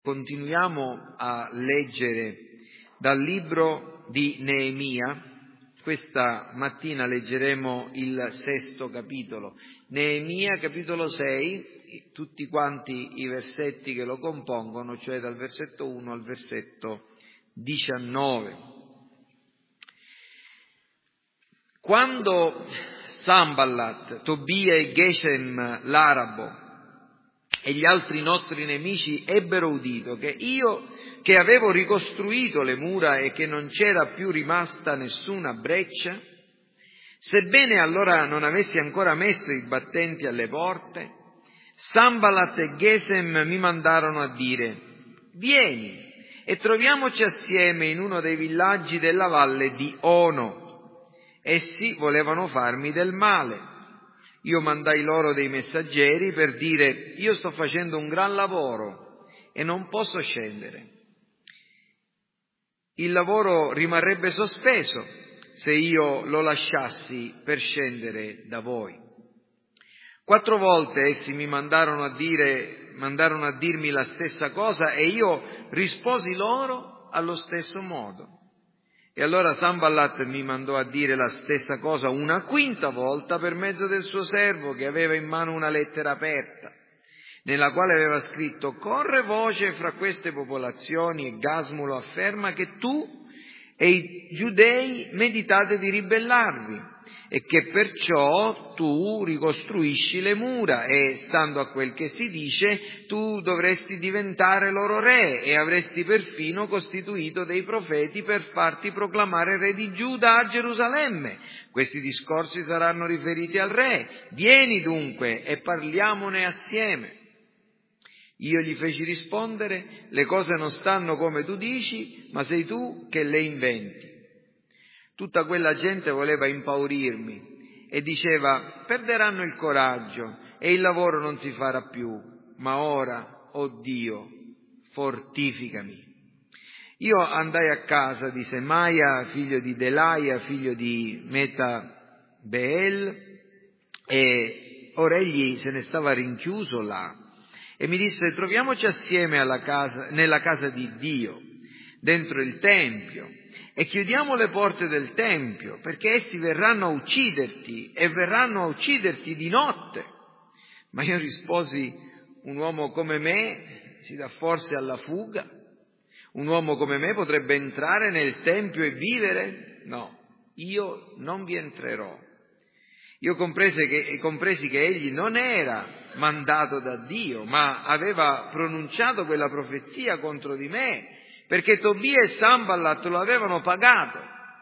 Continuiamo a leggere dal libro di Neemia. Questa mattina leggeremo il 6° capitolo. Neemia, capitolo 6, tutti quanti i versetti che lo compongono, cioè dal versetto 1 al versetto 19. Quando Sanballat, Tobia e Gesem l'arabo e gli altri nostri nemici ebbero udito che io, che avevo ricostruito le mura e che non c'era più rimasta nessuna breccia, sebbene allora non avessi ancora messo i battenti alle porte, Sanballat e Gesem mi mandarono a dire: vieni e troviamoci assieme in uno dei villaggi della valle di Ono. Essi volevano farmi del male. Io mandai loro dei messaggeri per dire: io sto facendo un gran lavoro e non posso scendere. Il lavoro rimarrebbe sospeso se io lo lasciassi per scendere da voi. 4 volte essi mi mandarono a dirmi la stessa cosa e io risposi loro allo stesso modo. E allora Sanballat mi mandò a dire la stessa cosa una 5ª volta per mezzo del suo servo, che aveva in mano una lettera aperta, nella quale aveva scritto: corre voce fra queste popolazioni e Gasmulo afferma che tu e i giudei meditate di ribellarvi e che perciò tu ricostruisci le mura e, stando a quel che si dice, tu dovresti diventare loro re e avresti perfino costituito dei profeti per farti proclamare re di Giuda a Gerusalemme. Questi discorsi saranno riferiti al re. Vieni dunque e parliamone assieme. Io gli feci rispondere: le cose non stanno come tu dici, ma sei tu che le inventi. Tutta quella gente voleva impaurirmi e diceva: perderanno il coraggio e il lavoro non si farà più. Ma ora, oh Dio, fortificami. Io andai a casa di Semaia, figlio di Delaia, figlio di Metabeel, e ora egli se ne stava rinchiuso là. E mi disse: troviamoci assieme nella casa di Dio, dentro il Tempio, e chiudiamo le porte del Tempio, perché essi verranno a ucciderti, e verranno a ucciderti di notte. Ma io risposi: un uomo come me si dà forse alla fuga? Un uomo come me potrebbe entrare nel Tempio e vivere? No, io non vi entrerò. Io compresi che egli non era mandato da Dio, ma aveva pronunciato quella profezia contro di me, perché Tobia e Sanballat lo avevano pagato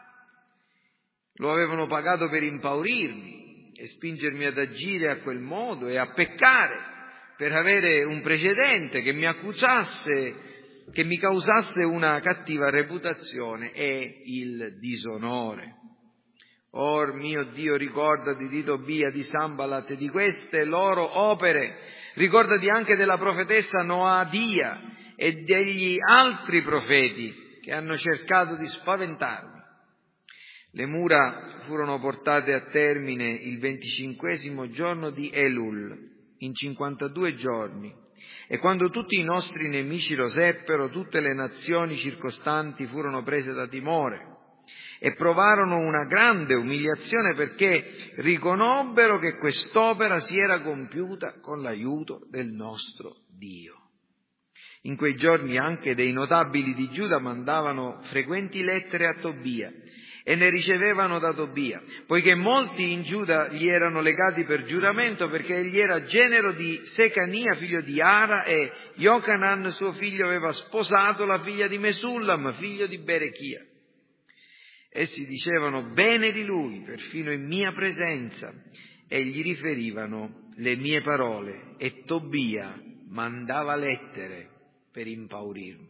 per impaurirmi e spingermi ad agire a quel modo e a peccare, per avere un precedente che mi causasse una cattiva reputazione e il disonore. Or mio Dio, ricordati di Tobia, di Sanballat e di queste loro opere, ricordati anche della profetessa Noadia e degli altri profeti che hanno cercato di spaventarmi. Le mura furono portate a termine il 25° giorno di Elul, in 52 giorni, e quando tutti i nostri nemici lo seppero, tutte le nazioni circostanti furono prese da timore e provarono una grande umiliazione, perché riconobbero che quest'opera si era compiuta con l'aiuto del nostro Dio. In quei giorni anche dei notabili di Giuda mandavano frequenti lettere a Tobia e ne ricevevano da Tobia, poiché molti in Giuda gli erano legati per giuramento, perché egli era genero di Secania, figlio di Ara, e Jochanan, suo figlio, aveva sposato la figlia di Mesullam, figlio di Berechia. Essi dicevano bene di lui, perfino in mia presenza, e gli riferivano le mie parole, e Tobia mandava lettere per impaurirmi.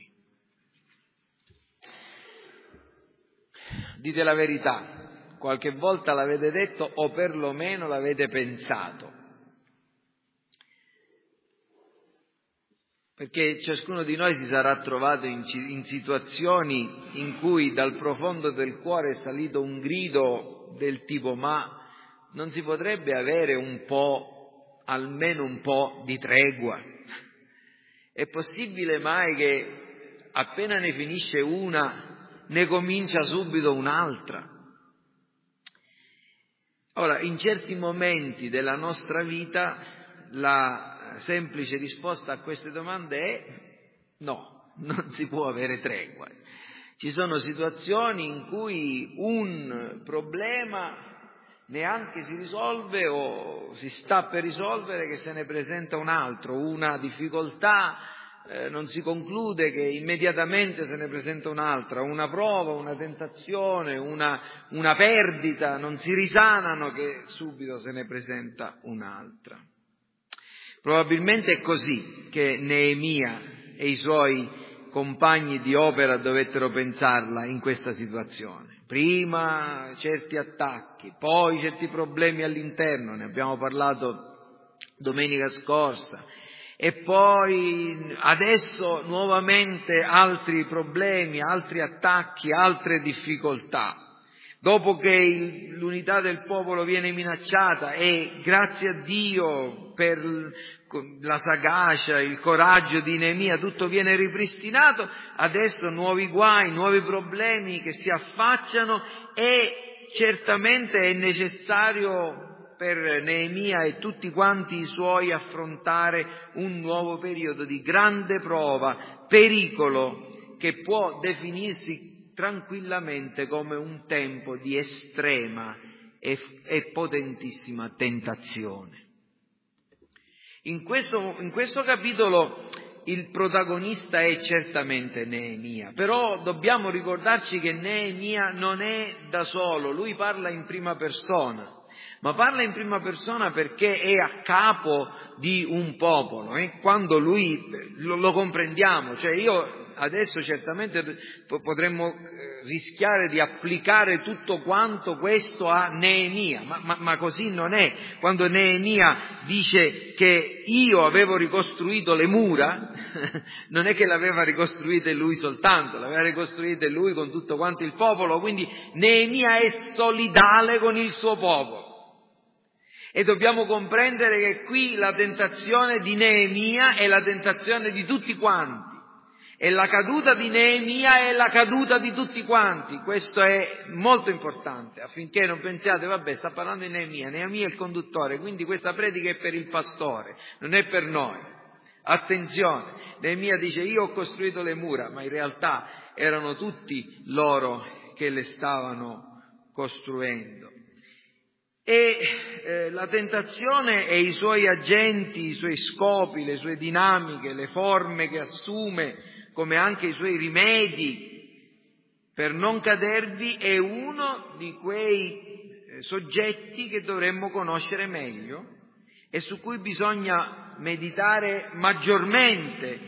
Dite la verità, qualche volta l'avete detto o perlomeno l'avete pensato, perché ciascuno di noi si sarà trovato in situazioni in cui dal profondo del cuore è salito un grido del tipo: ma non si potrebbe avere almeno un po' di tregua? È possibile mai che appena ne finisce una, ne comincia subito un'altra? Ora, in certi momenti della nostra vita la semplice risposta a queste domande è no, non si può avere tregua. Ci sono situazioni in cui un problema neanche si risolve o si sta per risolvere che se ne presenta un altro, una difficoltà non si conclude che immediatamente se ne presenta un'altra, una prova, una tentazione, una perdita, non si risanano che subito se ne presenta un'altra. Probabilmente è così che Neemia e i suoi compagni di opera dovettero pensarla in questa situazione. Prima certi attacchi, poi certi problemi all'interno, ne abbiamo parlato domenica scorsa, e poi adesso nuovamente altri problemi, altri attacchi, altre difficoltà. Dopo che l'unità del popolo viene minacciata e grazie a Dio per la sagacia, il coraggio di Neemia, tutto viene ripristinato, adesso nuovi guai, nuovi problemi che si affacciano e certamente è necessario per Neemia e tutti quanti i suoi affrontare un nuovo periodo di grande prova, pericolo che può definirsi tranquillamente come un tempo di estrema e potentissima tentazione. In questo capitolo il protagonista è certamente Neemia, però dobbiamo ricordarci che Neemia non è da solo, lui parla in prima persona. Ma parla in prima persona perché è a capo di un popolo, quando lui lo comprendiamo, cioè io adesso certamente potremmo rischiare di applicare tutto quanto questo a Neemia, ma così non è. Quando Neemia dice che io avevo ricostruito le mura, non è che l'aveva ricostruite lui soltanto, l'aveva ricostruite lui con tutto quanto il popolo, quindi Neemia è solidale con il suo popolo. E dobbiamo comprendere che qui la tentazione di Neemia è la tentazione di tutti quanti. E la caduta di Neemia è la caduta di tutti quanti. Questo è molto importante, affinché non pensiate, vabbè, sta parlando di Neemia è il conduttore, quindi questa predica è per il pastore, non è per noi. Attenzione, Neemia dice io ho costruito le mura, ma in realtà erano tutti loro che le stavano costruendo. E la tentazione e i suoi agenti, i suoi scopi, le sue dinamiche, le forme che assume, come anche i suoi rimedi per non cadervi, è uno di quei soggetti che dovremmo conoscere meglio e su cui bisogna meditare maggiormente,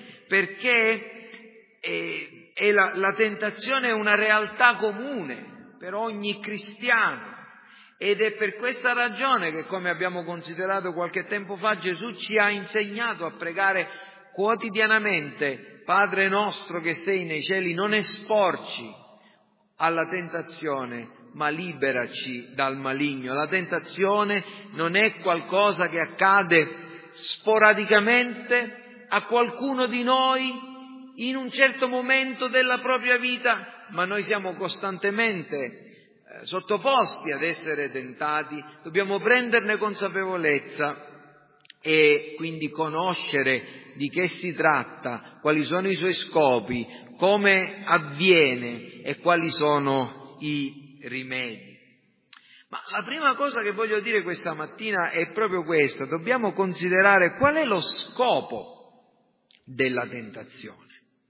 perché la tentazione è una realtà comune per ogni cristiano. Ed è per questa ragione che, come abbiamo considerato qualche tempo fa, Gesù ci ha insegnato a pregare quotidianamente: Padre nostro che sei nei cieli, non esporci alla tentazione, ma liberaci dal maligno. La tentazione non è qualcosa che accade sporadicamente a qualcuno di noi in un certo momento della propria vita, ma noi siamo costantemente sottoposti ad essere tentati, dobbiamo prenderne consapevolezza e quindi conoscere di che si tratta, quali sono i suoi scopi, come avviene e quali sono i rimedi. Ma la prima cosa che voglio dire questa mattina è proprio questo: dobbiamo considerare qual è lo scopo della tentazione.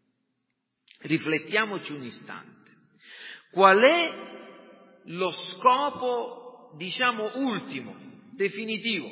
Riflettiamoci un istante. Qual è lo scopo, ultimo, definitivo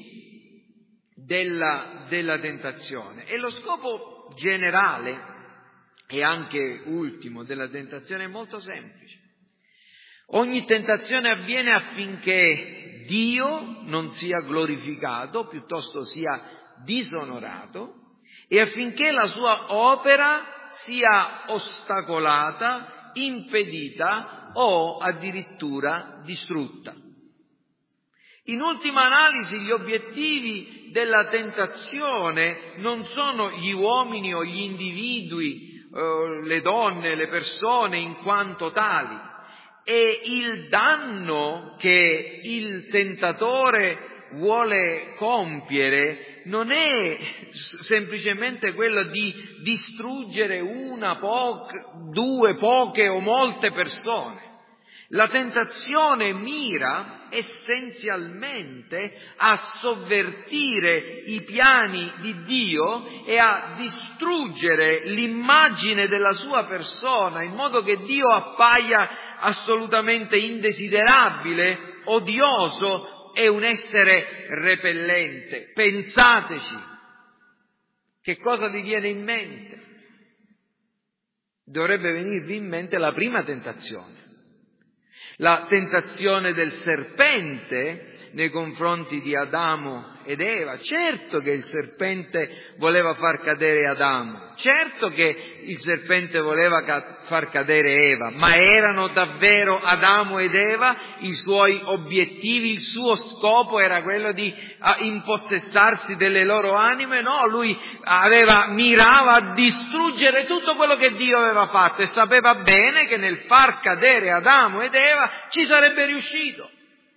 della tentazione? E lo scopo generale e anche ultimo della tentazione è molto semplice. Ogni tentazione avviene affinché Dio non sia glorificato, piuttosto sia disonorato, e affinché la sua opera sia ostacolata, impedita o addirittura distrutta. In ultima analisi, gli obiettivi della tentazione non sono gli uomini o gli individui, le donne, le persone in quanto tali. E il danno che il tentatore vuole compiere non è semplicemente quello di distruggere una, due, poche o molte persone. La tentazione mira essenzialmente a sovvertire i piani di Dio e a distruggere l'immagine della sua persona, in modo che Dio appaia assolutamente indesiderabile, odioso e un essere repellente. Pensateci, che cosa vi viene in mente? Dovrebbe venirvi in mente la prima tentazione. La tentazione del serpente nei confronti di Adamo ed Eva. Certo che il serpente voleva far cadere Adamo, certo che il serpente voleva far cadere Eva, ma erano davvero Adamo ed Eva i suoi obiettivi? Il suo scopo era quello di impossessarsi delle loro anime? No, lui mirava a distruggere tutto quello che Dio aveva fatto e sapeva bene che nel far cadere Adamo ed Eva ci sarebbe riuscito.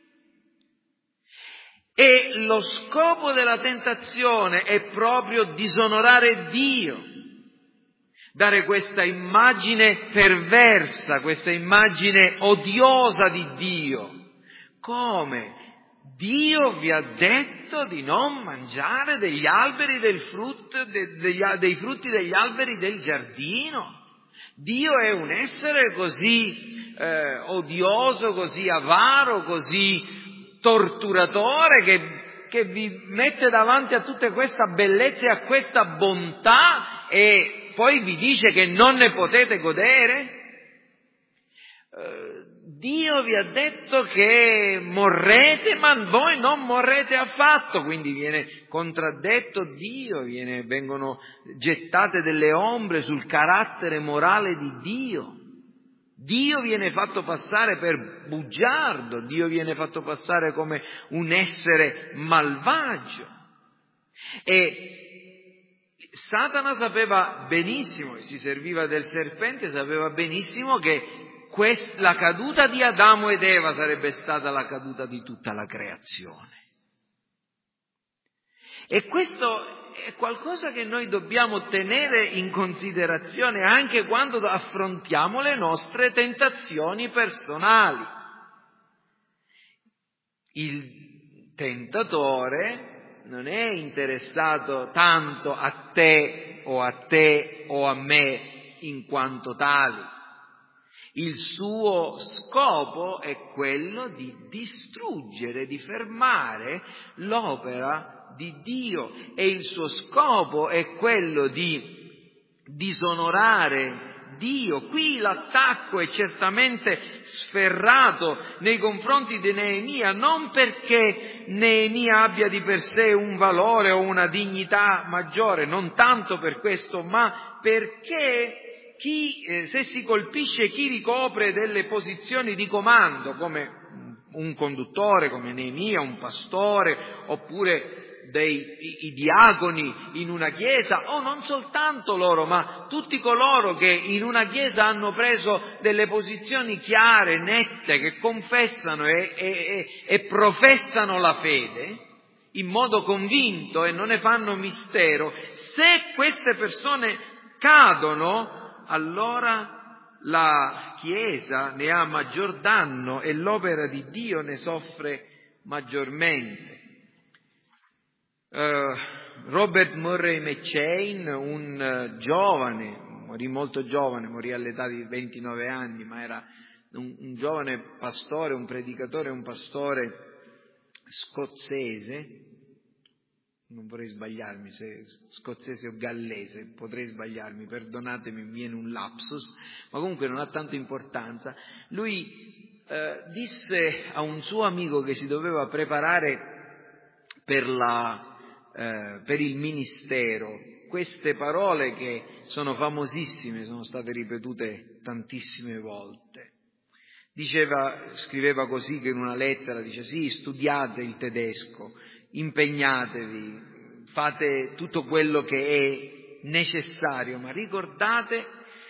E lo scopo della tentazione è proprio disonorare Dio, dare questa immagine perversa, questa immagine odiosa di Dio. Come? Dio vi ha detto di non mangiare degli alberi del frutto, dei frutti degli alberi del giardino? Dio è un essere così odioso, così avaro, così torturatore che vi mette davanti a tutta questa bellezza e a questa bontà e poi vi dice che non ne potete godere? Dio vi ha detto che morrete, ma voi non morrete affatto, quindi viene contraddetto Dio, vengono gettate delle ombre sul carattere morale di Dio. Dio viene fatto passare per bugiardo, Dio viene fatto passare come un essere malvagio. E Satana sapeva benissimo, si serviva del serpente, sapeva benissimo che la caduta di Adamo ed Eva sarebbe stata la caduta di tutta la creazione. E questo è qualcosa che noi dobbiamo tenere in considerazione anche quando affrontiamo le nostre tentazioni personali. Il tentatore non è interessato tanto a te o a me in quanto tali. Il suo scopo è quello di distruggere, di fermare l'opera di Dio, e il suo scopo è quello di disonorare Dio. Qui l'attacco è certamente sferrato nei confronti di Neemia, non perché Neemia abbia di per sé un valore o una dignità maggiore, non tanto per questo, ma perché se si colpisce chi ricopre delle posizioni di comando, come un conduttore, come Neemia, un pastore, oppure i diaconi in una chiesa, o non soltanto loro, ma tutti coloro che in una chiesa hanno preso delle posizioni chiare, nette, che confessano e professano la fede in modo convinto e non ne fanno mistero, se queste persone cadono, allora la Chiesa ne ha maggior danno e l'opera di Dio ne soffre maggiormente. Robert Murray McChain, un giovane, morì molto giovane, morì all'età di 29 anni, ma era un giovane pastore, un predicatore, un pastore scozzese, non vorrei sbagliarmi, se scozzese o gallese, potrei sbagliarmi, perdonatemi, mi viene un lapsus, ma comunque non ha tanta importanza. Lui disse a un suo amico che si doveva preparare per il ministero queste parole che sono famosissime, sono state ripetute tantissime volte. Scriveva così che in una lettera, dice sì, studiate il tedesco, impegnatevi, fate tutto quello che è necessario, ma ricordate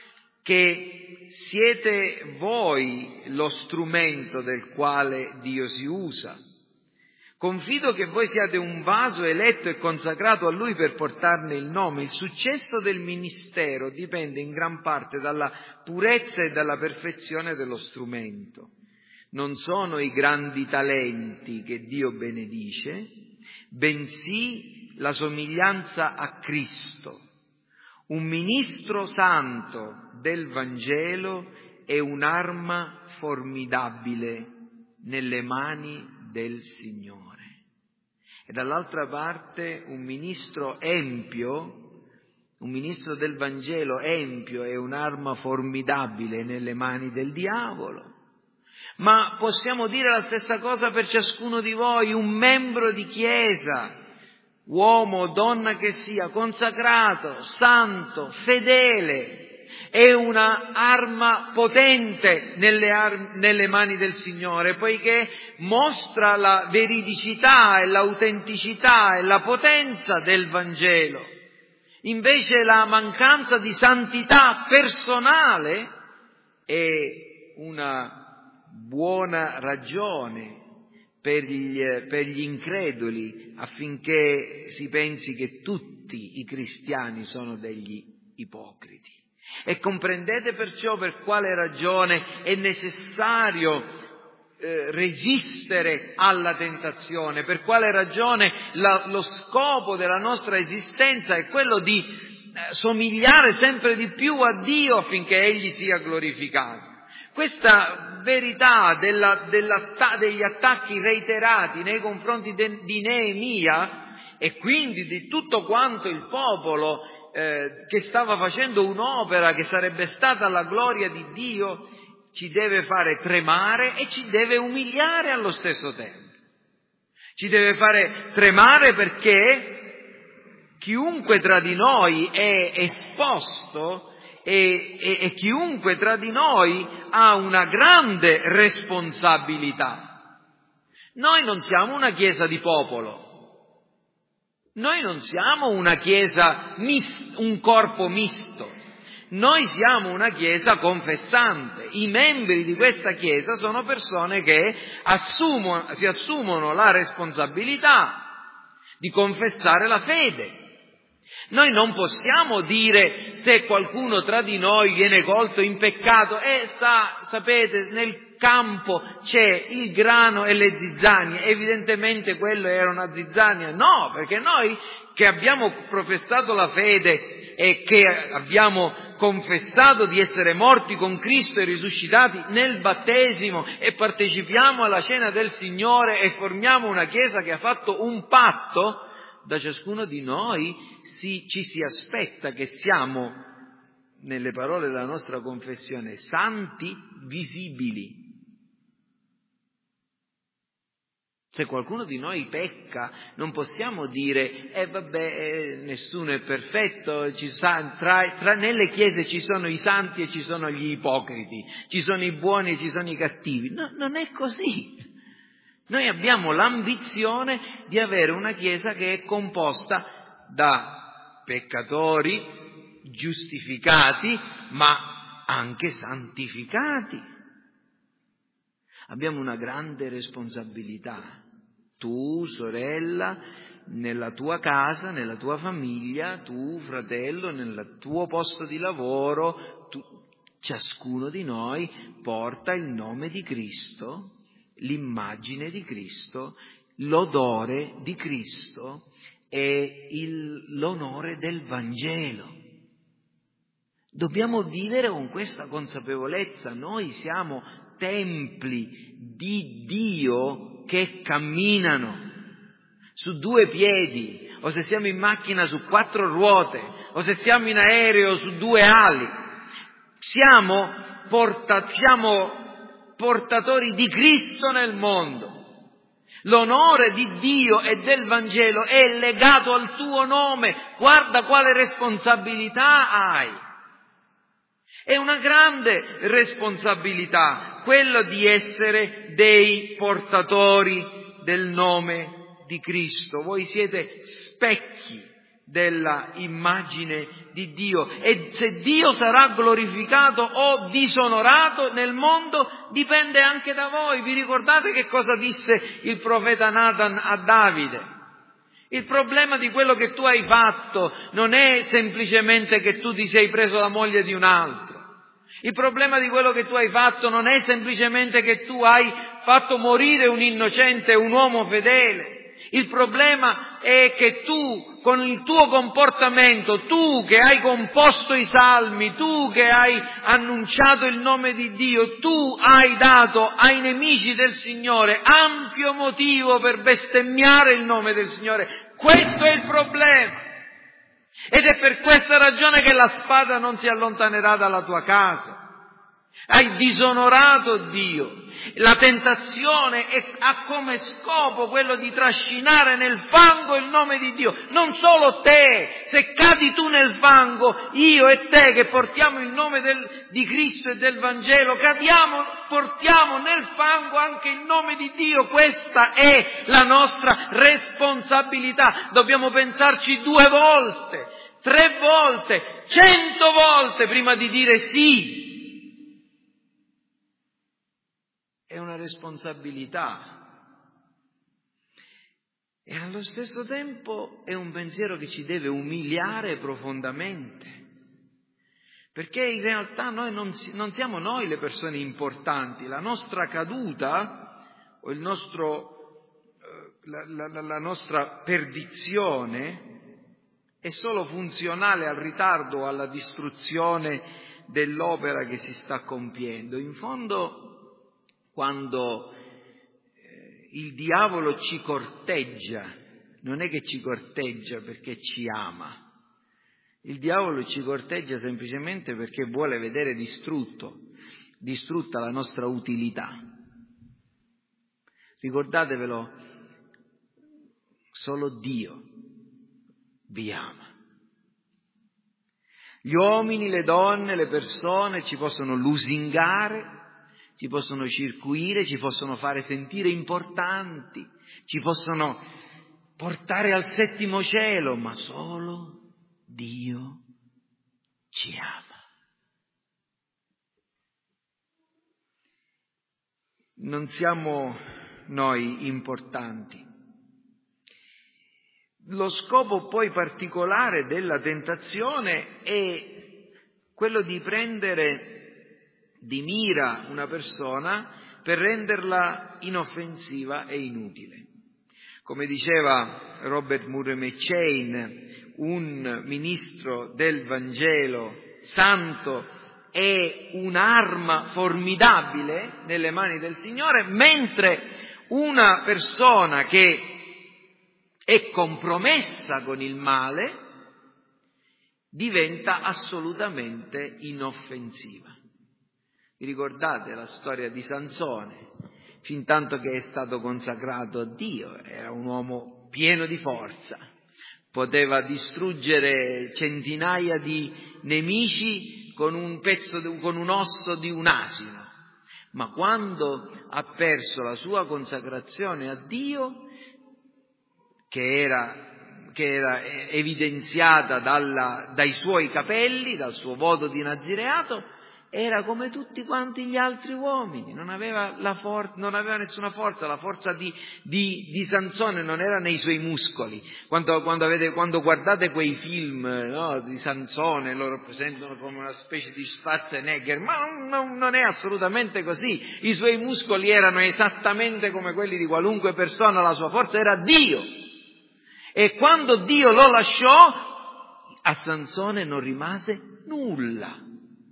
che siete voi lo strumento del quale Dio si usa. Confido che voi siate un vaso eletto e consacrato a Lui per portarne il nome. Il successo del ministero dipende in gran parte dalla purezza e dalla perfezione dello strumento. Non sono i grandi talenti che Dio benedice, bensì la somiglianza a Cristo. Un ministro santo del Vangelo è un'arma formidabile nelle mani del Signore. E dall'altra parte un ministro empio, un ministro del Vangelo empio è un'arma formidabile nelle mani del diavolo. Ma possiamo dire la stessa cosa per ciascuno di voi, un membro di chiesa, uomo o donna che sia, consacrato, santo, fedele, è una arma potente nelle mani del Signore, poiché mostra la veridicità e l'autenticità e la potenza del Vangelo. Invece la mancanza di santità personale è una buona ragione per gli increduli, affinché si pensi che tutti i cristiani sono degli ipocriti. E comprendete perciò per quale ragione è necessario resistere alla tentazione, per quale ragione lo scopo della nostra esistenza è quello di somigliare sempre di più a Dio affinché Egli sia glorificato. Questa verità degli attacchi reiterati nei confronti di Neemia e quindi di tutto quanto il popolo che stava facendo un'opera che sarebbe stata alla gloria di Dio, ci deve fare tremare e ci deve umiliare allo stesso tempo. Ci deve fare tremare perché chiunque tra di noi è esposto e chiunque tra di noi ha una grande responsabilità. Noi non siamo una chiesa di popolo. Noi non siamo una chiesa un corpo misto, noi siamo una chiesa confessante. I membri di questa chiesa sono persone che si assumono la responsabilità di confessare la fede. Noi non possiamo dire se qualcuno tra di noi viene colto in peccato sapete, nel campo c'è il grano e le zizzanie, evidentemente quello era una zizzania. No, perché noi che abbiamo professato la fede e che abbiamo confessato di essere morti con Cristo e risuscitati nel battesimo e partecipiamo alla cena del Signore e formiamo una chiesa che ha fatto un patto, da ciascuno di noi ci si aspetta che siamo, nelle parole della nostra confessione, santi visibili. Se qualcuno di noi pecca, non possiamo dire, nessuno è perfetto, nelle chiese ci sono i santi e ci sono gli ipocriti, ci sono i buoni e ci sono i cattivi. No, non è così. Noi abbiamo l'ambizione di avere una chiesa che è composta da peccatori giustificati, ma anche santificati. Abbiamo una grande responsabilità. Tu, sorella, nella tua casa, nella tua famiglia, tu, fratello, nel tuo posto di lavoro, ciascuno di noi porta il nome di Cristo, l'immagine di Cristo, l'odore di Cristo e l'onore del Vangelo. Dobbiamo vivere con questa consapevolezza. Noi siamo templi di Dio che camminano su due piedi, o se siamo in macchina su 4 ruote, o se stiamo in aereo su 2 ali. Siamo portatori di Cristo nel mondo. L'onore di Dio e del Vangelo è legato al tuo nome. Guarda quale responsabilità hai. È una grande responsabilità quello di essere dei portatori del nome di Cristo. Voi siete specchi della immagine di Dio, e se Dio sarà glorificato o disonorato nel mondo dipende anche da voi. Vi ricordate che cosa disse il profeta Nathan a Davide? Il problema di quello che tu hai fatto non è semplicemente che tu ti sei preso la moglie di un altro. Il problema di quello che tu hai fatto non è semplicemente che tu hai fatto morire un innocente, un uomo fedele. Il problema è che tu, con il tuo comportamento, tu che hai composto i salmi, tu che hai annunciato il nome di Dio, tu hai dato ai nemici del Signore ampio motivo per bestemmiare il nome del Signore. Questo è il problema. Ed è per questa ragione che la spada non si allontanerà dalla tua casa. Hai disonorato Dio. La tentazione ha come scopo quello di trascinare nel fango il nome di Dio. Non solo te, se cadi tu nel fango, io e te che portiamo il nome di Cristo e del Vangelo, portiamo nel fango anche il nome di Dio. Questa è la nostra responsabilità. Dobbiamo pensarci 2 volte, 3 volte, 100 volte prima di dire sì. È una responsabilità e allo stesso tempo è un pensiero che ci deve umiliare profondamente, perché in realtà noi non siamo noi le persone importanti. La nostra caduta o la nostra perdizione è solo funzionale al ritardo o alla distruzione dell'opera che si sta compiendo. In fondo, quando il diavolo ci corteggia, non è che ci corteggia perché ci ama. Il diavolo ci corteggia semplicemente perché vuole vedere distrutta la nostra utilità. Ricordatevelo, solo Dio vi ama. Gli uomini, le donne, le persone ci possono lusingare, ci possono circuire, ci possono fare sentire importanti, ci possono portare al 7° cielo, ma solo Dio ci ama. Non siamo noi importanti. Lo scopo poi particolare della tentazione è quello di prendere di mira una persona per renderla inoffensiva e inutile. Come diceva Robert Murray McCheyne, un ministro del Vangelo santo è un'arma formidabile nelle mani del Signore, mentre una persona che è compromessa con il male diventa assolutamente inoffensiva. Vi ricordate la storia di Sansone? Fintanto che è stato consacrato a Dio, era un uomo pieno di forza, poteva distruggere centinaia di nemici con un osso di un asino, ma quando ha perso la sua consacrazione a Dio, che era evidenziata dai suoi capelli, dal suo voto di nazireato, era come tutti quanti gli altri uomini, non aveva nessuna forza. La forza di Sansone non era nei suoi muscoli. Quando guardate quei film, no, di Sansone, lo rappresentano come una specie di Schwarzenegger, ma non è assolutamente così. I suoi muscoli erano esattamente come quelli di qualunque persona, la sua forza era Dio. E quando Dio lo lasciò, a Sansone non rimase nulla.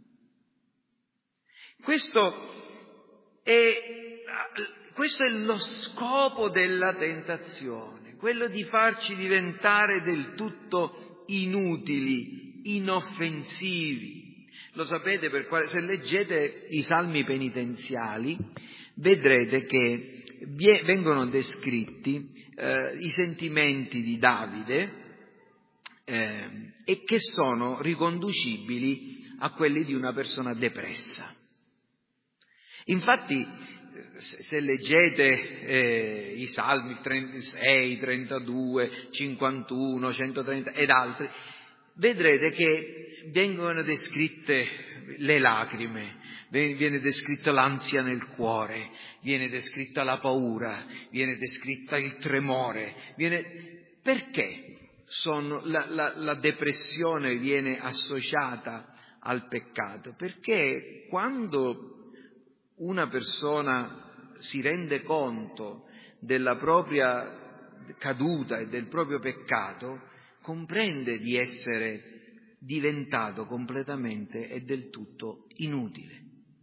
Questo è lo scopo della tentazione, quello di farci diventare del tutto inutili, inoffensivi. Lo sapete se leggete i salmi penitenziali, vedrete che vengono descritti i sentimenti di Davide e che sono riconducibili a quelli di una persona depressa. Infatti, se leggete i Salmi 36, 32, 51, 130 ed altri, vedrete che vengono descritte le lacrime, viene descritta l'ansia nel cuore, viene descritta la paura, viene descritta il tremore. Perché la depressione viene associata al peccato? Perché quando una persona si rende conto della propria caduta e del proprio peccato, comprende di essere diventato completamente e del tutto inutile.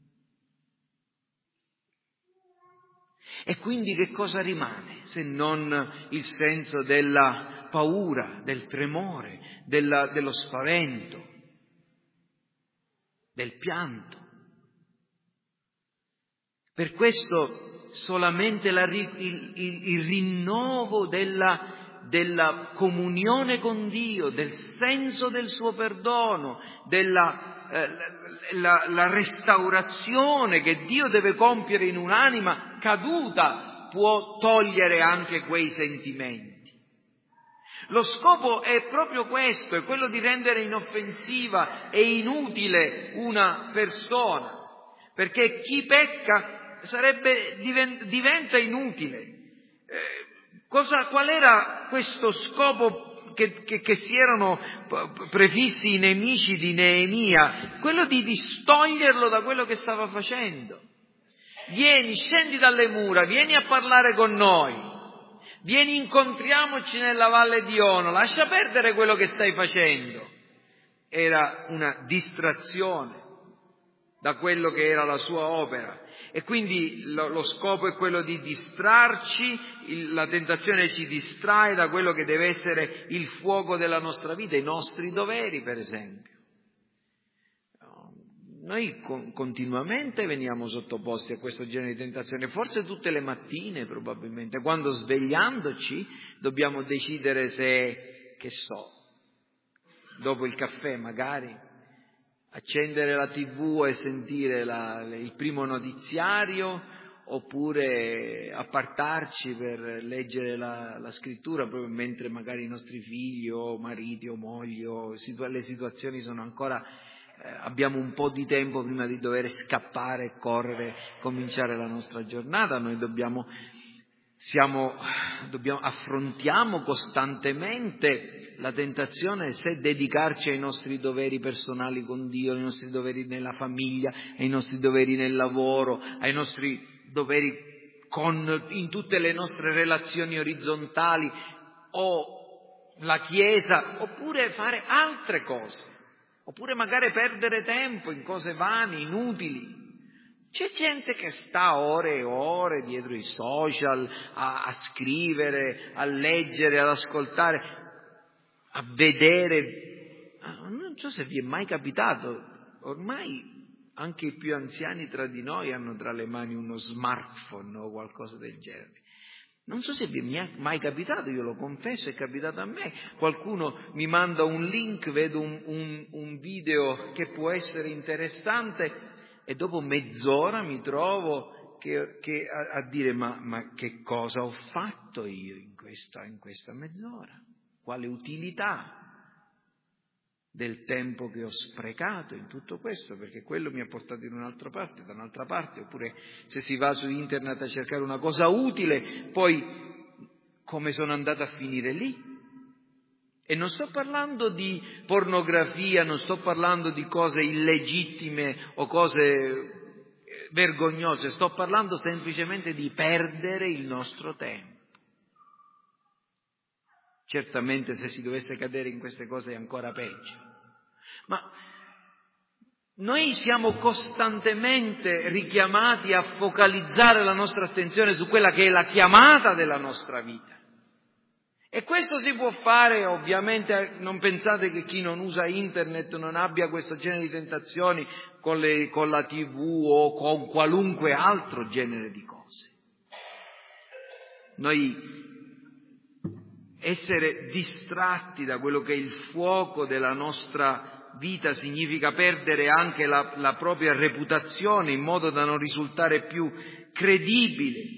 E quindi che cosa rimane se non il senso della paura, del tremore, dello spavento, del pianto? Per questo solamente il rinnovo della comunione con Dio, del senso del suo perdono, la restaurazione che Dio deve compiere in un'anima caduta può togliere anche quei sentimenti. Lo scopo è proprio questo, è quello di rendere inoffensiva e inutile una persona, perché chi pecca diventa inutile. Qual era questo scopo che si erano prefissi i nemici di Neemia? Quello di distoglierlo da quello che stava facendo. Scendi dalle mura, vieni a parlare con noi, vieni, incontriamoci nella valle di Ono, lascia perdere quello che stai facendo. Era una distrazione da quello che era la sua opera. E quindi lo scopo è quello di distrarci, la tentazione ci distrae da quello che deve essere il fuoco della nostra vita, i nostri doveri, per esempio. Noi continuamente veniamo sottoposti a questo genere di tentazione, forse tutte le mattine probabilmente, quando svegliandoci dobbiamo decidere se, dopo il caffè magari, accendere la TV e sentire il primo notiziario, oppure appartarci per leggere la scrittura proprio mentre magari i nostri figli o mariti o mogli le situazioni sono ancora, abbiamo un po' di tempo prima di dover scappare, correre, cominciare la nostra giornata. Noi affrontiamo costantemente la tentazione se dedicarci ai nostri doveri personali con Dio, ai nostri doveri nella famiglia, ai nostri doveri nel lavoro, ai nostri doveri in tutte le nostre relazioni orizzontali o la Chiesa, oppure fare altre cose, oppure magari perdere tempo in cose vane, inutili. C'è gente che sta ore e ore dietro i social a scrivere, a leggere, ad ascoltare, a vedere. Non so se vi è mai capitato, ormai anche i più anziani tra di noi hanno tra le mani uno smartphone o qualcosa del genere. Non so se vi è mai capitato, io lo confesso, è capitato a me. Qualcuno mi manda un link, vedo un video che può essere interessante e dopo mezz'ora mi trovo a dire ma che cosa ho fatto io in questa mezz'ora? Quale utilità del tempo che ho sprecato in tutto questo? Perché quello mi ha portato da un'altra parte, oppure se si va su internet a cercare una cosa utile, poi come sono andato a finire lì? E non sto parlando di pornografia, non sto parlando di cose illegittime o cose vergognose, sto parlando semplicemente di perdere il nostro tempo. Certamente se si dovesse cadere in queste cose è ancora peggio. Ma noi siamo costantemente richiamati a focalizzare la nostra attenzione su quella che è la chiamata della nostra vita. E questo si può fare, ovviamente, non pensate che chi non usa internet non abbia questo genere di tentazioni con la TV o con qualunque altro genere di cose. Noi essere distratti da quello che è il fuoco della nostra vita significa perdere anche la propria reputazione in modo da non risultare più credibile.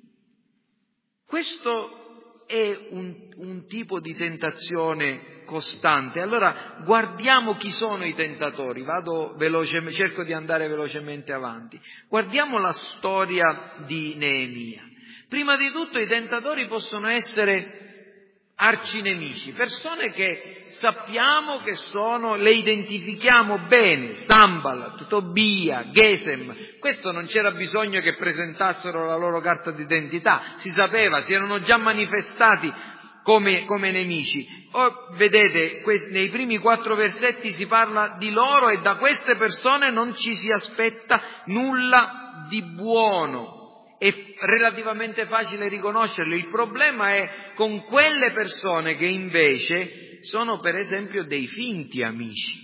Questo è un tipo di tentazione costante. Allora guardiamo chi sono i tentatori. Cerco di andare velocemente avanti. Guardiamo la storia di Neemia. Prima di tutto i tentatori possono essere arcinemici, persone che sappiamo che le identifichiamo bene, Sanballat, Tobia, Gesem. Questo non c'era bisogno che presentassero la loro carta d'identità, si sapeva, si erano già manifestati come nemici. Vedete, nei primi 4 versetti si parla di loro e da queste persone non ci si aspetta nulla di buono. È relativamente facile riconoscerli. Il problema è con quelle persone che invece sono per esempio dei finti amici.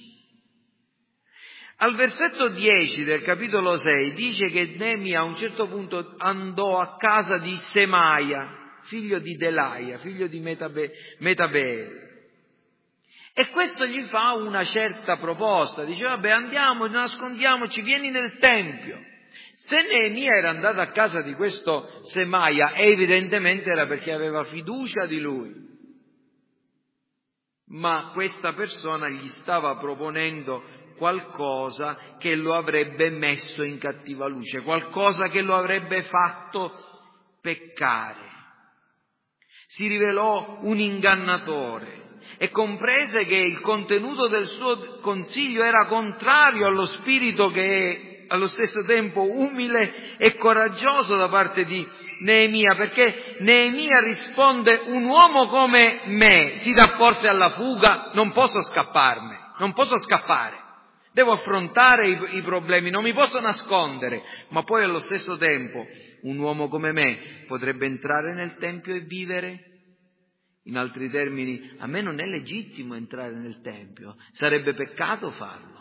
Al versetto 10 del capitolo 6 dice che Neemia a un certo punto andò a casa di Semaia, figlio di Delaia, figlio di Metabeel. E questo gli fa una certa proposta. Dice, vabbè, andiamo, nascondiamoci, vieni nel Tempio. Se Neemia era andato a casa di questo Semaia, evidentemente era perché aveva fiducia di lui. Ma questa persona gli stava proponendo qualcosa che lo avrebbe messo in cattiva luce, qualcosa che lo avrebbe fatto peccare. Si rivelò un ingannatore e comprese che il contenuto del suo consiglio era contrario allo spirito che è allo stesso tempo umile e coraggioso da parte di Neemia, perché Neemia risponde: un uomo come me si dà forse alla fuga, non posso scapparne, non posso scappare, devo affrontare i problemi, non mi posso nascondere. Ma poi allo stesso tempo un uomo come me potrebbe entrare nel Tempio e vivere? In altri termini, a me non è legittimo entrare nel Tempio, sarebbe peccato farlo.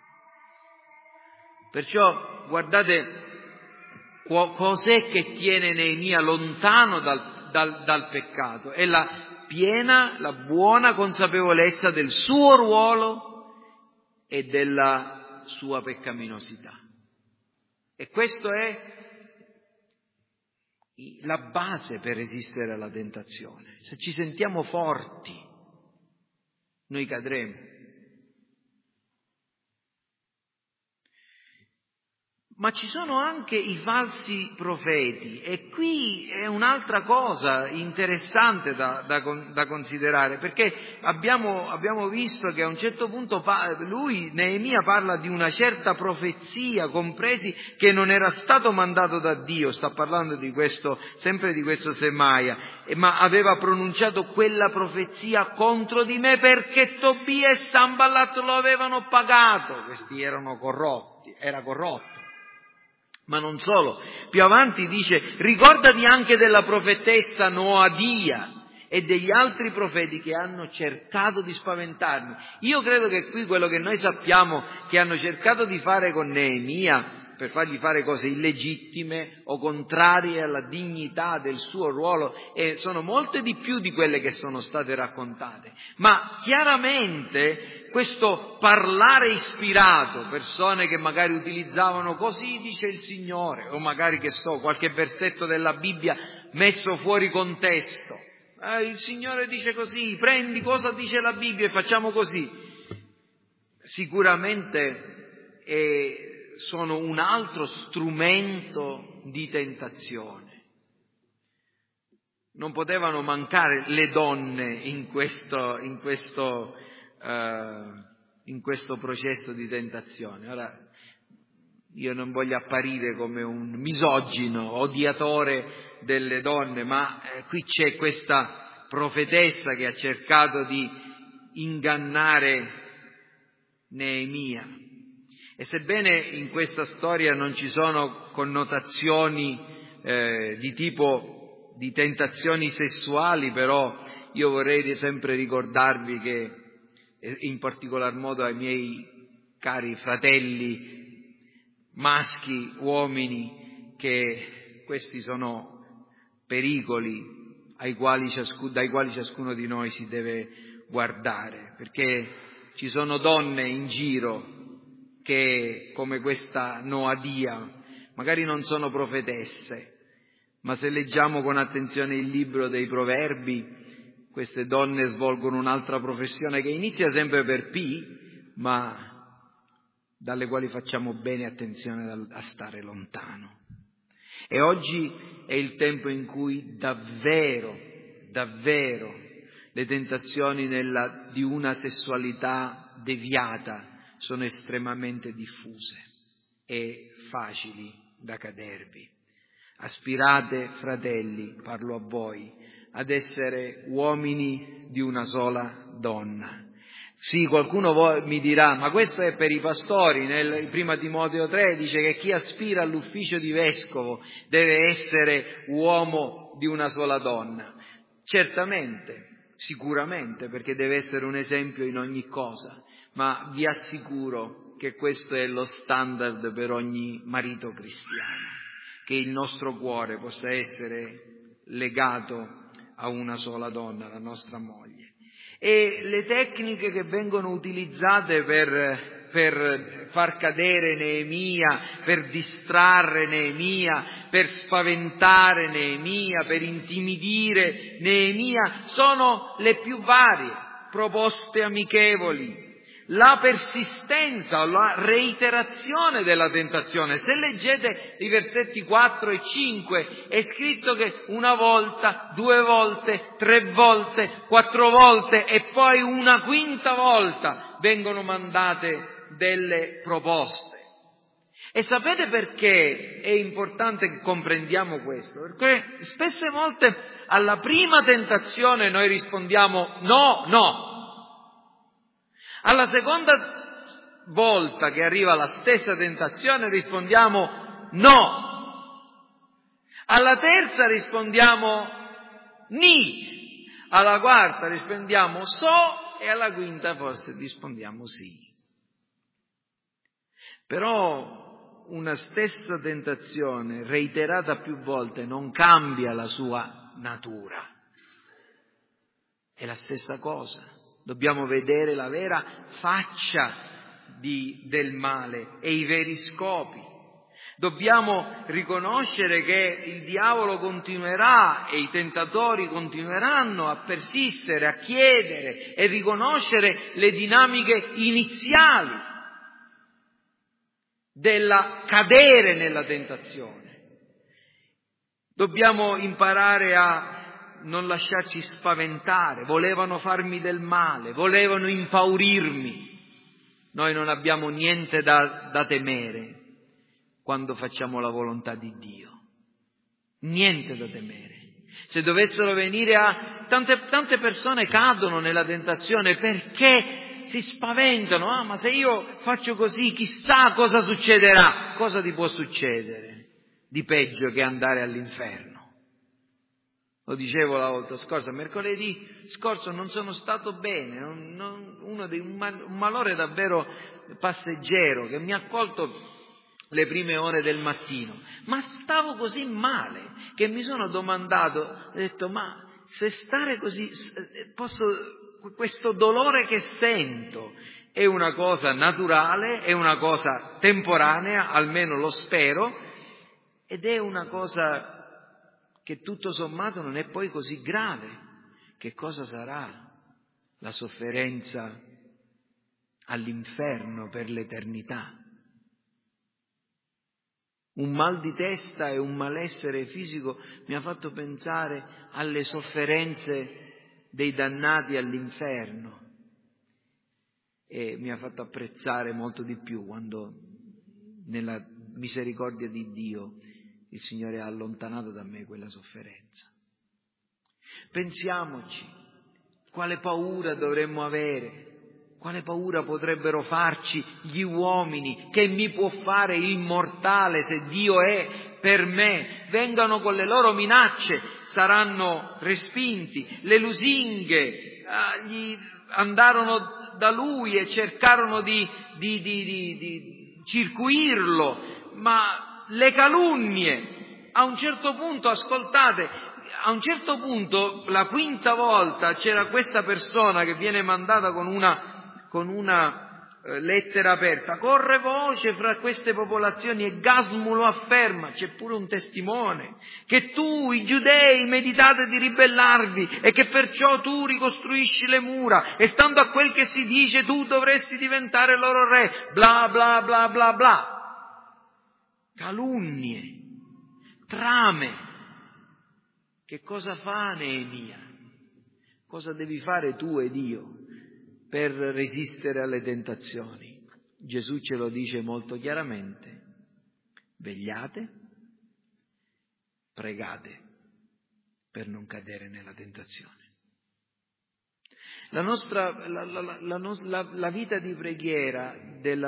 Perciò, guardate, cos'è che tiene Neemia lontano dal peccato? È la buona consapevolezza del suo ruolo e della sua peccaminosità. E questo è la base per resistere alla tentazione. Se ci sentiamo forti, noi cadremo. Ma ci sono anche i falsi profeti, e qui è un'altra cosa interessante da considerare, perché abbiamo visto che a un certo punto Neemia parla di una certa profezia, compresi che non era stato mandato da Dio, sta parlando sempre di questo Semaia, ma aveva pronunciato quella profezia contro di me perché Tobia e Sanballat lo avevano pagato. Questi era corrotto. Ma non solo, più avanti dice: ricordati anche della profetessa Noadia e degli altri profeti che hanno cercato di spaventarmi. Io credo che qui quello che noi sappiamo che hanno cercato di fare con Neemia, per fargli fare cose illegittime o contrarie alla dignità del suo ruolo, sono molte di più di quelle che sono state raccontate. Ma chiaramente questo parlare ispirato, persone che magari utilizzavano così dice il Signore, o magari qualche versetto della Bibbia messo fuori contesto. Il Signore dice così, prendi cosa dice la Bibbia e facciamo così. Sicuramente sono un altro strumento di tentazione. Non potevano mancare le donne in questo processo di tentazione. Ora, io non voglio apparire come un misogino, odiatore delle donne, ma qui c'è questa profetessa che ha cercato di ingannare Neemia. E sebbene in questa storia non ci sono connotazioni di tipo di tentazioni sessuali, però io vorrei sempre ricordarvi che, in particolar modo ai miei cari fratelli maschi, uomini, che questi sono pericoli dai quali ciascuno di noi si deve guardare, perché Ci sono donne in giro che, come questa Noadia, magari non sono profetesse, ma se leggiamo con attenzione il libro dei Proverbi, queste donne svolgono un'altra professione che inizia sempre per P, ma dalle quali facciamo bene attenzione a stare lontano. E oggi è il tempo in cui davvero le tentazioni di una sessualità deviata sono estremamente diffuse e facili da cadervi. Aspirate, fratelli, parlo a voi, ad essere uomini di una sola donna. Sì, qualcuno mi dirà, ma questo è per i pastori. Nel Prima Timoteo 3 dice che chi aspira all'ufficio di vescovo deve essere uomo di una sola donna. Certamente, sicuramente, perché deve essere un esempio in ogni cosa, ma vi assicuro che questo è lo standard per ogni marito cristiano, che il nostro cuore possa essere legato a una sola donna, la nostra moglie. E le tecniche che vengono utilizzate per far cadere Neemia, per distrarre Neemia, per spaventare Neemia, per intimidire Neemia, sono le più varie, proposte amichevoli, la persistenza o la reiterazione della tentazione. Se leggete i versetti 4 e 5 è scritto che una volta, 2 volte, 3 volte, 4 volte e poi una quinta volta vengono mandate delle proposte. E sapete perché è importante che comprendiamo questo? Perché spesse volte alla prima tentazione noi rispondiamo no. Alla seconda volta che arriva la stessa tentazione rispondiamo no. Alla terza rispondiamo ni. Alla quarta rispondiamo so e alla quinta forse rispondiamo sì. Però una stessa tentazione reiterata più volte non cambia la sua natura. È la stessa cosa. Dobbiamo vedere la vera faccia del male e i veri scopi. Dobbiamo riconoscere che il diavolo continuerà e i tentatori continueranno a persistere, a chiedere e riconoscere le dinamiche iniziali della cadere nella tentazione. Dobbiamo imparare a non lasciarci spaventare. Volevano farmi del male, volevano impaurirmi. Noi non abbiamo niente da temere quando facciamo la volontà di Dio. Niente da temere. Se dovessero venire tante persone cadono nella tentazione perché si spaventano. Ma se io faccio così chissà cosa succederà. Cosa ti può succedere di peggio che andare all'inferno? Lo dicevo la volta scorsa, mercoledì scorso non sono stato bene, un malore davvero passeggero che mi ha colto le prime ore del mattino, ma stavo così male che mi sono domandato, ho detto ma se stare così, questo dolore che sento è una cosa naturale, è una cosa temporanea, almeno lo spero, ed è una cosa che tutto sommato non è poi così grave. Che cosa sarà la sofferenza all'inferno per l'eternità? Un mal di testa e un malessere fisico mi ha fatto pensare alle sofferenze dei dannati all'inferno e mi ha fatto apprezzare molto di più quando nella misericordia di Dio il Signore ha allontanato da me quella sofferenza. Pensiamoci, quale paura dovremmo avere, quale paura potrebbero farci gli uomini, che mi può fare il mortale se Dio è per me? Vengano con le loro minacce, saranno respinti. Le lusinghe andarono da lui e cercarono di circuirlo, ma le calunnie, a un certo punto, ascoltate, a un certo punto, la quinta volta, c'era questa persona che viene mandata con una con una lettera aperta. Corre voce fra queste popolazioni e Gasmulo afferma, c'è pure un testimone, che tu, i giudei, meditate di ribellarvi e che perciò tu ricostruisci le mura e stando a quel che si dice tu dovresti diventare loro re, bla bla bla bla bla. Calunnie, trame. Che cosa fa Neemia? Cosa devi fare tu ed io per resistere alle tentazioni? Gesù ce lo dice molto chiaramente: vegliate, pregate per non cadere nella tentazione. La vita di preghiera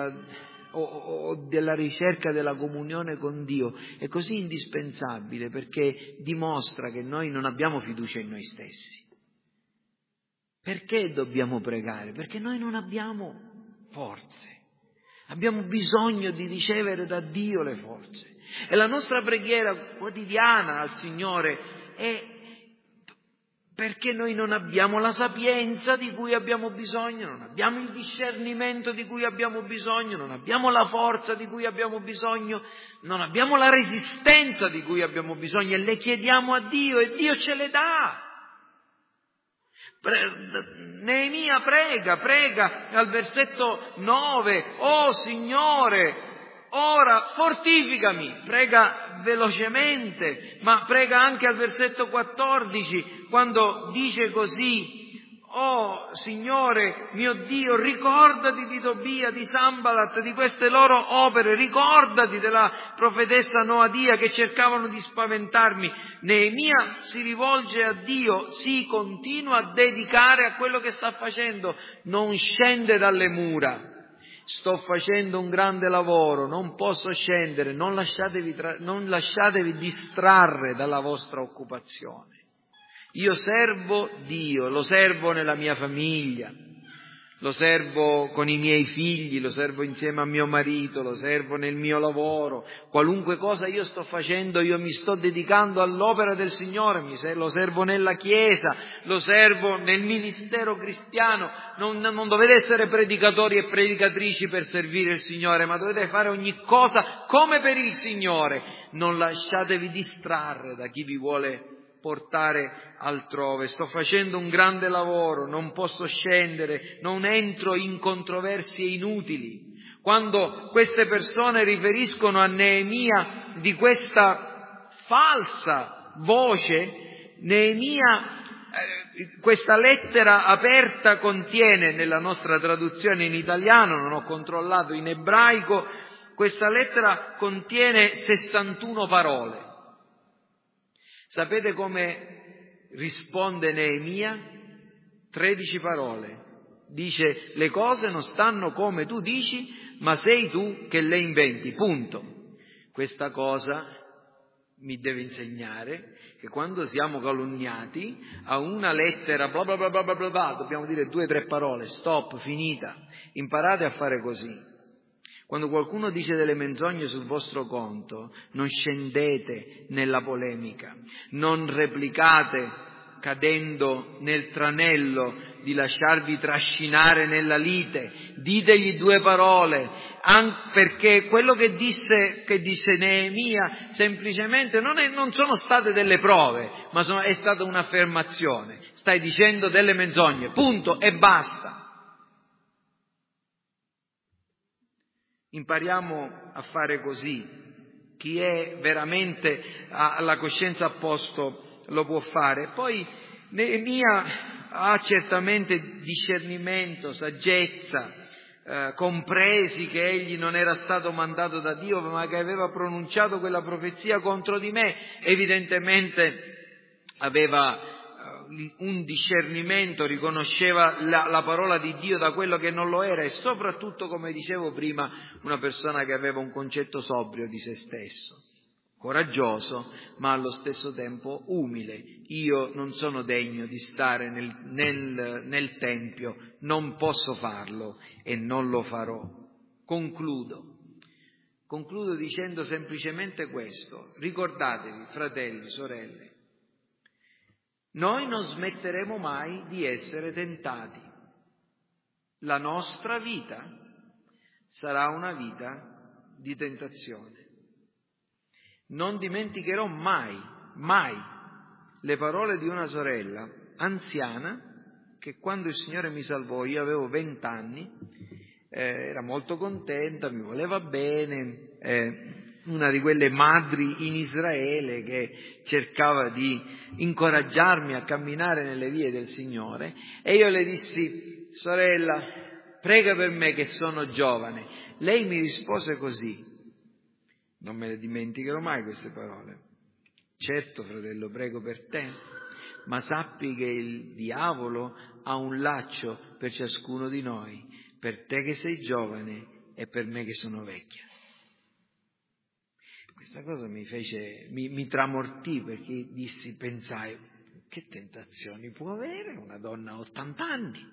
o della ricerca della comunione con Dio è così indispensabile perché dimostra che noi non abbiamo fiducia in noi stessi. Perché dobbiamo pregare? Perché noi non abbiamo forze, abbiamo bisogno di ricevere da Dio le forze. E la nostra preghiera quotidiana al Signore è perché noi non abbiamo la sapienza di cui abbiamo bisogno, non abbiamo il discernimento di cui abbiamo bisogno, non abbiamo la forza di cui abbiamo bisogno, non abbiamo la resistenza di cui abbiamo bisogno e le chiediamo a Dio e Dio ce le dà. Neemia prega al versetto 9, oh Signore, ora fortificami, prega velocemente, ma prega anche al versetto 14, quando dice così: oh Signore mio Dio, ricordati di Tobia, di Sanballat, di queste loro opere, ricordati della profetessa Noadia che cercavano di spaventarmi. Neemia si rivolge a Dio, si continua a dedicare a quello che sta facendo, non scende dalle mura. Sto facendo un grande lavoro, non posso scendere, non lasciatevi distrarre dalla vostra occupazione. Io servo Dio, lo servo nella mia famiglia, lo servo con i miei figli, lo servo insieme a mio marito, lo servo nel mio lavoro. Qualunque cosa io sto facendo, io mi sto dedicando all'opera del Signore, lo servo nella Chiesa, lo servo nel ministero cristiano. Non dovete essere predicatori e predicatrici per servire il Signore, ma dovete fare ogni cosa come per il Signore. Non lasciatevi distrarre da chi vi vuole portare altrove. Sto facendo un grande lavoro, non posso scendere, non entro in controversie inutili. Quando queste persone riferiscono a Neemia di questa falsa voce, Neemia, questa lettera aperta contiene, nella nostra traduzione in italiano, non ho controllato in ebraico, questa lettera contiene 61 parole. Sapete come risponde Neemia? 13 parole. Dice: le cose non stanno come tu dici, ma sei tu che le inventi. Punto. Questa cosa mi deve insegnare che quando siamo calunniati a una lettera bla bla bla bla bla bla dobbiamo dire 2 o 3 parole, stop, finita. Imparate a fare così. Quando qualcuno dice delle menzogne sul vostro conto, non scendete nella polemica, non replicate cadendo nel tranello di lasciarvi trascinare nella lite, ditegli 2 parole, perché quello che disse Neemia semplicemente non sono state delle prove, ma è stata un'affermazione. Stai dicendo delle menzogne, punto e basta. Impariamo a fare così. Chi è veramente alla coscienza a posto lo può fare. Poi Neemia ha certamente discernimento, saggezza, compresi che egli non era stato mandato da Dio, ma che aveva pronunciato quella profezia contro di me. Evidentemente aveva un discernimento, riconosceva la parola di Dio da quello che non lo era e soprattutto, come dicevo prima, una persona che aveva un concetto sobrio di se stesso, coraggioso ma allo stesso tempo umile. Io non sono degno di stare nel Tempio, non posso farlo e non lo farò. Concludo dicendo semplicemente questo: ricordatevi, fratelli, sorelle, noi non smetteremo mai di essere tentati. la nostra vita sarà una vita di tentazione. Non dimenticherò mai le parole di una sorella anziana che quando il Signore mi salvò, io avevo 20 anni, era molto contenta, mi voleva bene, una di quelle madri in Israele che cercava di incoraggiarmi a camminare nelle vie del Signore, e io le dissi: sorella, prega per me che sono giovane. Lei mi rispose così, non me le dimenticherò mai queste parole: certo, fratello, prego per te, ma sappi che il diavolo ha un laccio per ciascuno di noi, per te che sei giovane e per me che sono vecchia. Questa cosa mi tramortì, perché pensai, che tentazioni può avere una donna a 80 anni?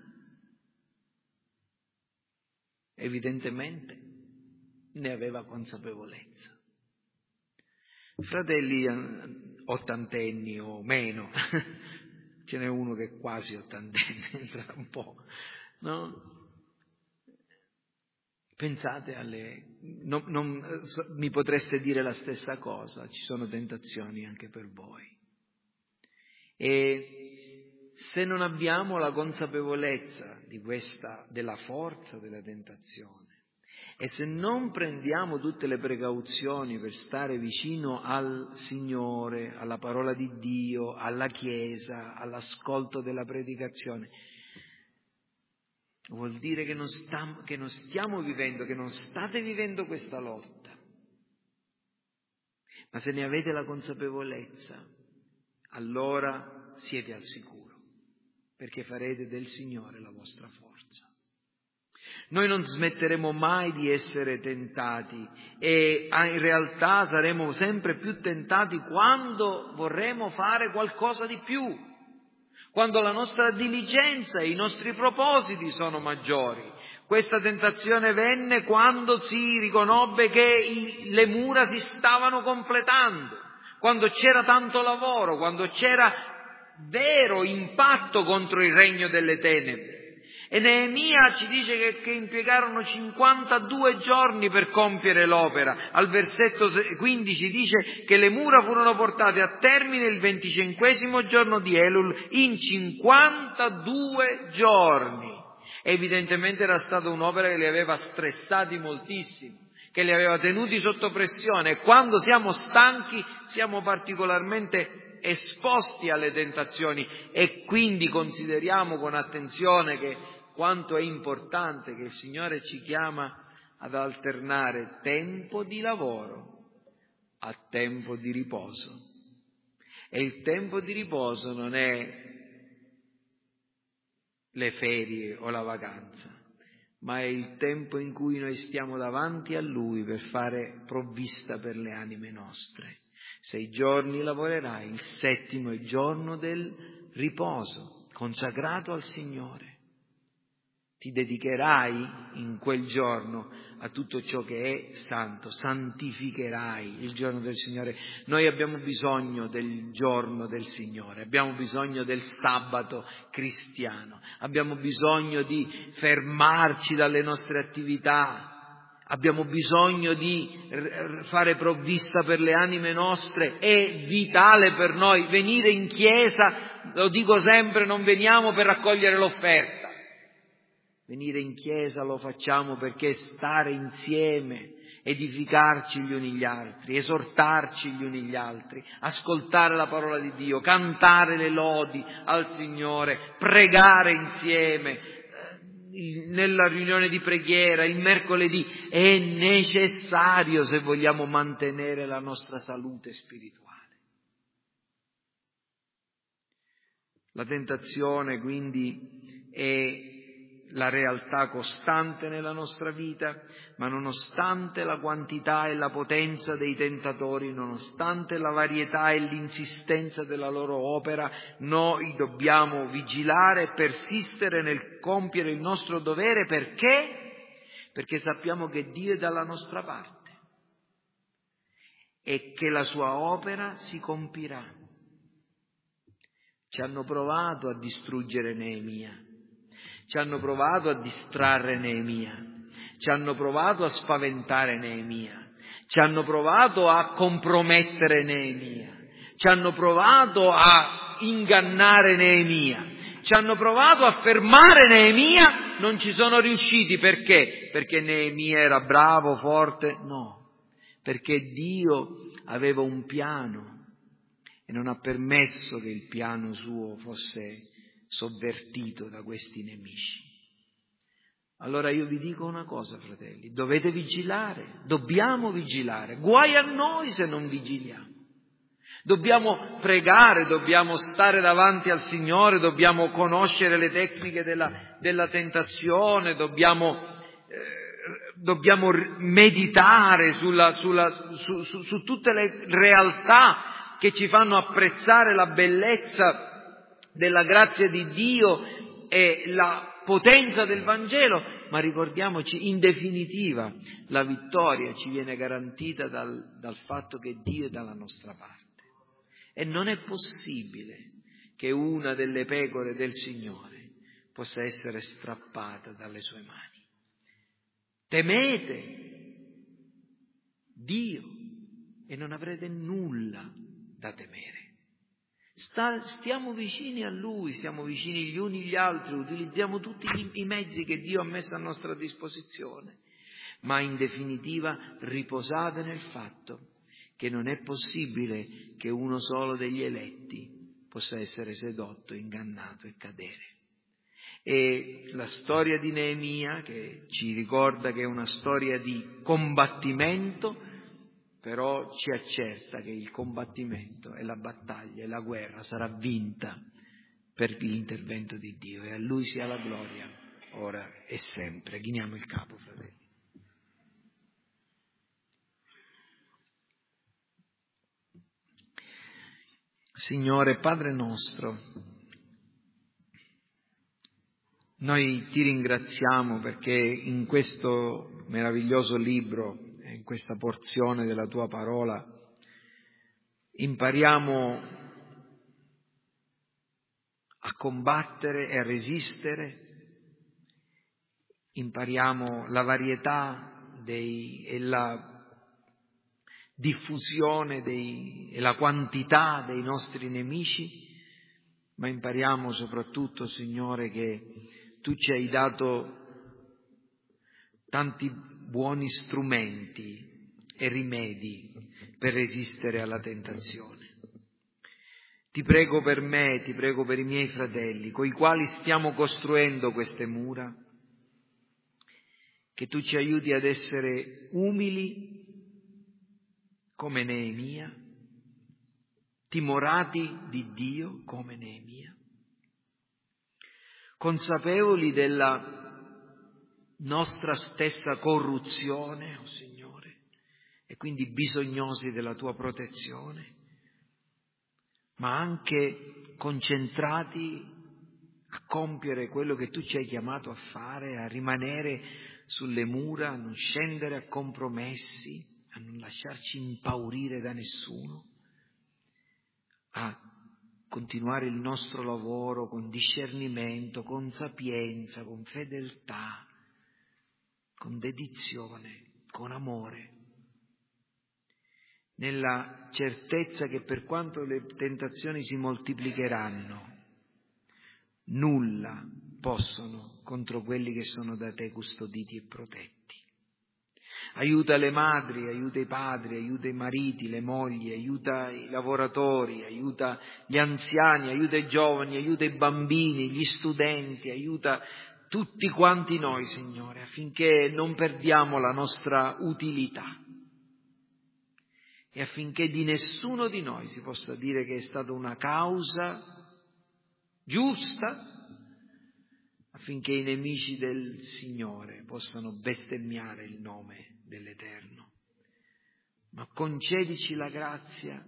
Evidentemente ne aveva consapevolezza. Fratelli ottantenni o meno, ce n'è uno che è quasi ottantenne, tra un po', no? Pensate mi potreste dire la stessa cosa, ci sono tentazioni anche per voi. E se non abbiamo la consapevolezza della forza della tentazione, e se non prendiamo tutte le precauzioni per stare vicino al Signore, alla parola di Dio, alla Chiesa, all'ascolto della predicazione, vuol dire che non stiamo vivendo, che non state vivendo questa lotta. Ma se ne avete la consapevolezza, allora siete al sicuro, perché farete del Signore la vostra forza. Noi non smetteremo mai di essere tentati, e in realtà saremo sempre più tentati quando vorremo fare qualcosa di più, quando la nostra diligenza e i nostri propositi sono maggiori. Questa tentazione venne quando si riconobbe che le mura si stavano completando, quando c'era tanto lavoro, quando c'era vero impatto contro il regno delle tenebre. E Neemia ci dice che impiegarono 52 giorni per compiere l'opera. Al versetto 15 dice che le mura furono portate a termine il 25° giorno di Elul, in 52 giorni. Evidentemente era stata un'opera che li aveva stressati moltissimo, che li aveva tenuti sotto pressione, e quando siamo stanchi siamo particolarmente esposti alle tentazioni, e quindi consideriamo con attenzione che quanto è importante che il Signore ci chiama ad alternare tempo di lavoro a tempo di riposo. E il tempo di riposo non è le ferie o la vacanza, ma è il tempo in cui noi stiamo davanti a Lui per fare provvista per le anime nostre. 6 giorni lavorerai, il 7° è il giorno del riposo, consacrato al Signore. Ti dedicherai in quel giorno a tutto ciò che è santo, santificherai il giorno del Signore. Noi abbiamo bisogno del giorno del Signore, abbiamo bisogno del sabato cristiano, abbiamo bisogno di fermarci dalle nostre attività, abbiamo bisogno di fare provvista per le anime nostre. È vitale per noi venire in chiesa, lo dico sempre, non veniamo per raccogliere l'offerta. Venire in chiesa lo facciamo perché stare insieme, edificarci gli uni gli altri, esortarci gli uni gli altri, ascoltare la parola di Dio, cantare le lodi al Signore, pregare insieme, nella riunione di preghiera, il mercoledì, è necessario se vogliamo mantenere la nostra salute spirituale. La tentazione quindi è la realtà costante nella nostra vita, ma nonostante la quantità e la potenza dei tentatori, nonostante la varietà e l'insistenza della loro opera, noi dobbiamo vigilare e persistere nel compiere il nostro dovere. Perché? Perché sappiamo che Dio è dalla nostra parte e che la sua opera si compirà. Ci hanno provato a distruggere Neemia. ci hanno provato a distrarre Neemia, ci hanno provato a spaventare Neemia, ci hanno provato a compromettere Neemia, ci hanno provato a ingannare Neemia, ci hanno provato a fermare Neemia, non ci sono riusciti. Perché? Perché Neemia era bravo, forte? No, perché Dio aveva un piano e non ha permesso che il piano suo fosse sovvertito da questi nemici. Allora io vi dico una cosa, fratelli, dovete vigilare, dobbiamo vigilare, guai a noi se non vigiliamo. Dobbiamo pregare, dobbiamo stare davanti al Signore, dobbiamo conoscere le tecniche della tentazione, dobbiamo meditare su tutte le realtà che ci fanno apprezzare la bellezza della grazia di Dio e la potenza del Vangelo, ma ricordiamoci, in definitiva, la vittoria ci viene garantita dal fatto che Dio è dalla nostra parte. E non è possibile che una delle pecore del Signore possa essere strappata dalle sue mani. Temete Dio e non avrete nulla da temere. Stiamo vicini a Lui, stiamo vicini gli uni agli altri, utilizziamo tutti i mezzi che Dio ha messo a nostra disposizione, ma in definitiva riposate nel fatto che non è possibile che uno solo degli eletti possa essere sedotto, ingannato e cadere. E la storia di Neemia, che ci ricorda che è una storia di combattimento, però ci accerta che il combattimento e la battaglia e la guerra sarà vinta per l'intervento di Dio, e a Lui sia la gloria, ora e sempre. Chiniamo il capo, fratelli. Signore, Padre nostro, noi ti ringraziamo perché in questo meraviglioso libro, in questa porzione della tua parola, impariamo a combattere e a resistere, impariamo la varietà e la diffusione e la quantità dei nostri nemici, ma impariamo soprattutto, Signore, che Tu ci hai dato tanti buoni strumenti e rimedi per resistere alla tentazione. Ti prego per me, ti prego per i miei fratelli, coi quali stiamo costruendo queste mura, che Tu ci aiuti ad essere umili come Neemia, timorati di Dio come Neemia, consapevoli della nostra stessa corruzione, oh Signore, e quindi bisognosi della Tua protezione, ma anche concentrati a compiere quello che Tu ci hai chiamato a fare, a rimanere sulle mura, a non scendere a compromessi, a non lasciarci impaurire da nessuno, a continuare il nostro lavoro con discernimento, con sapienza, con fedeltà, con dedizione, con amore, nella certezza che per quanto le tentazioni si moltiplicheranno, nulla possono contro quelli che sono da Te custoditi e protetti. Aiuta le madri, aiuta i padri, aiuta i mariti, le mogli, aiuta i lavoratori, aiuta gli anziani, aiuta i giovani, aiuta i bambini, gli studenti, aiuta tutti quanti noi, Signore, affinché non perdiamo la nostra utilità e affinché di nessuno di noi si possa dire che è stata una causa giusta, affinché i nemici del Signore possano bestemmiare il nome dell'Eterno. Ma concedici la grazia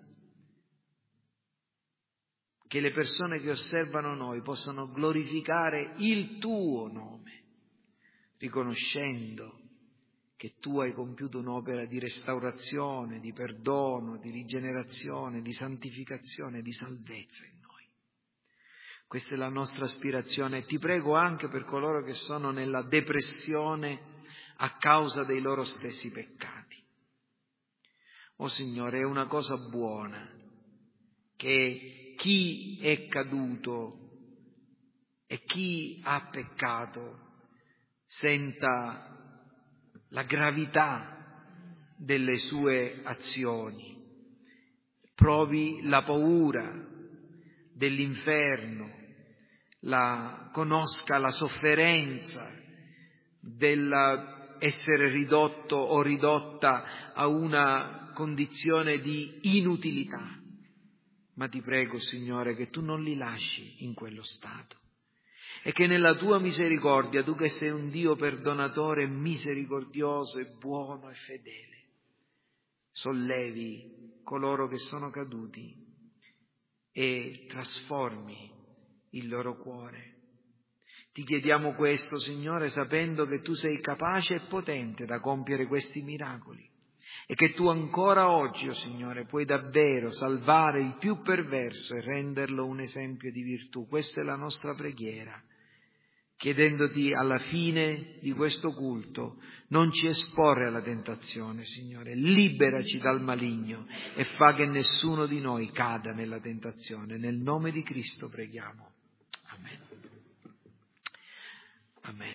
che le persone che osservano noi possano glorificare il Tuo nome, riconoscendo che Tu hai compiuto un'opera di restaurazione, di perdono, di rigenerazione, di santificazione, di salvezza in noi. Questa è la nostra aspirazione. Ti prego anche per coloro che sono nella depressione a causa dei loro stessi peccati. Oh Signore, è una cosa buona che chi è caduto e chi ha peccato senta la gravità delle sue azioni, provi la paura dell'inferno, conosca la sofferenza dell'essere ridotto o ridotta a una condizione di inutilità. Ma ti prego, Signore, che tu non li lasci in quello stato e che nella tua misericordia, tu che sei un Dio perdonatore, misericordioso e buono e fedele, sollevi coloro che sono caduti e trasformi il loro cuore. Ti chiediamo questo, Signore, sapendo che tu sei capace e potente da compiere questi miracoli e che tu ancora oggi, oh Signore, puoi davvero salvare il più perverso e renderlo un esempio di virtù. Questa è la nostra preghiera, chiedendoti alla fine di questo culto: non ci esporre alla tentazione, Signore, liberaci dal maligno e fa che nessuno di noi cada nella tentazione. Nel nome di Cristo preghiamo. Amen.